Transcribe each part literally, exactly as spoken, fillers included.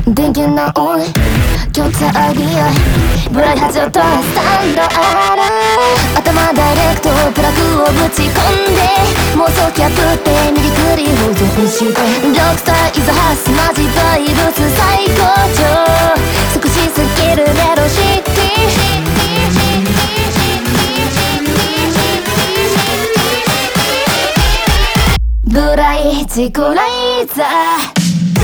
電源のオン強制アイディアブライ発情とスタンドある頭ダイレクトプラグをぶち込んで妄想キャップって右クリ保存してドクターイズハスマジバイブス最高潮即時すぎるメロシティブライチコライザー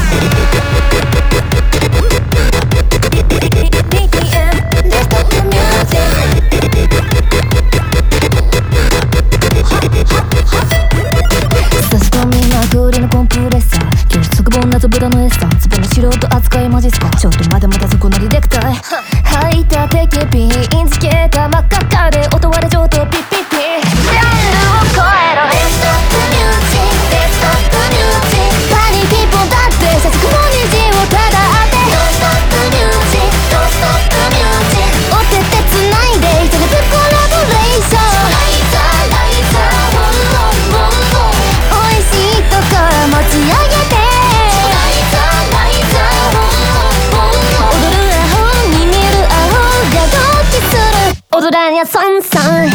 差し込みまくりのコンプレッサー教室本謎豚のエッサーツボの素人扱いマジっすかちょっとまだまだそこのリレクター吐いた敵ピンつけた真っ赤っかで音割れ上等ピッピッピジャンルを超えろレストップミュージックレストップミュージックパニピンポンだって社畜の虹をただ当てノンストップミュージックノンストップミュージックお手手つないで一人コラボレーションライザーライザーウォンウォンウォンおいしいところ持ち上げてライザーライザーウォンウォンウォン踊るアホに見るアホがドキする踊らにゃソンソン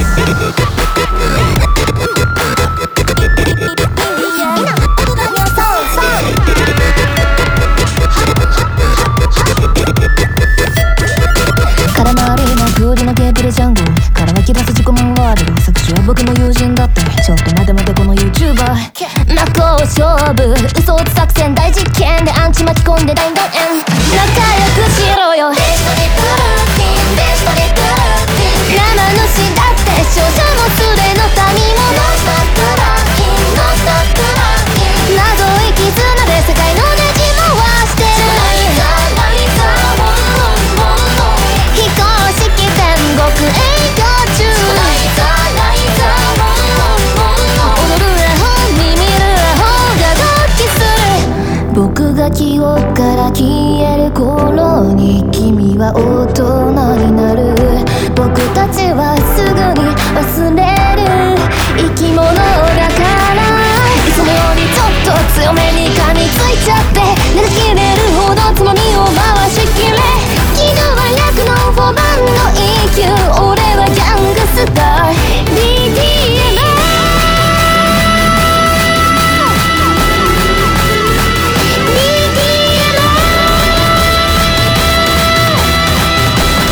絡まりまくりのゲープレジャングルから湧き出す自己満ワールド作詞は僕の友人だってちょっと待て待てこの YouTuber 真っ向勝負嘘打つ作戦大実験でアンチ巻き込んで大団円仲良くしろよベストリプルーティンベストリプルーティン生主だって勝者もすれの谷もノンストップラッキンノンストップラッキン謎い絆で世界のネジ回してるライザーライザーウォンウォンウォンウォン非公式天国営業中ライザーライザーウォンウォンウォン踊るアホに見るアホがドキする僕が記憶から消える頃に君は大人になる僕たちはすぐに忘れる生き物だからいつもよりちょっと強めに噛みついちゃって寝て切れるほどつまみを回しきれ気のは役のフォーマンの イーキュー 俺はギャングスター ビーディーエム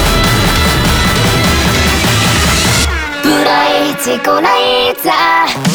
ブライチコライザー